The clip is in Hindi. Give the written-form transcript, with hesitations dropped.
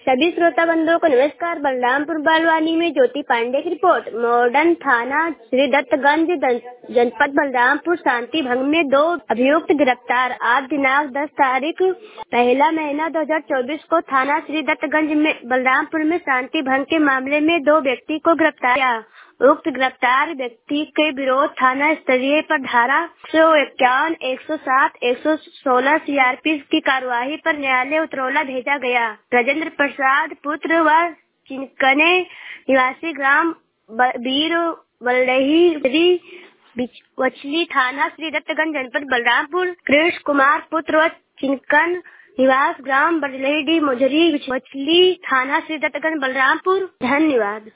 सभी श्रोता बंधुओं को नमस्कार। बलरामपुर बालवानी में ज्योति पांडे की रिपोर्ट। मॉडर्न थाना श्री दत्तगंज जनपद बलरामपुर शांति भंग में 2 अभियुक्त गिरफ्तार। आज दिनांक 10 तारीख 1 महीना 2024 को थाना श्री दत्तगंज में बलरामपुर में शांति भंग के मामले में 2 व्यक्ति को गिरफ्तार किया। उक्त गिरफ्तार व्यक्ति के विरोध थाना स्तरीय पर धारा 151, 107, 116 सीआरपी की कार्यवाही पर न्यायालय उतरौला भेजा गया। राजेंद्र प्रसाद पुत्र व चिनकने निवासी ग्राम बीर वल्लही वचली थाना श्री दत्तगंज जनपद बलरामपुर। कृष्ण कुमार पुत्र व चिनकन निवास ग्राम बरलही मुजरी वचली थाना श्री दत्तगंज बलरामपुर। धन्यवाद।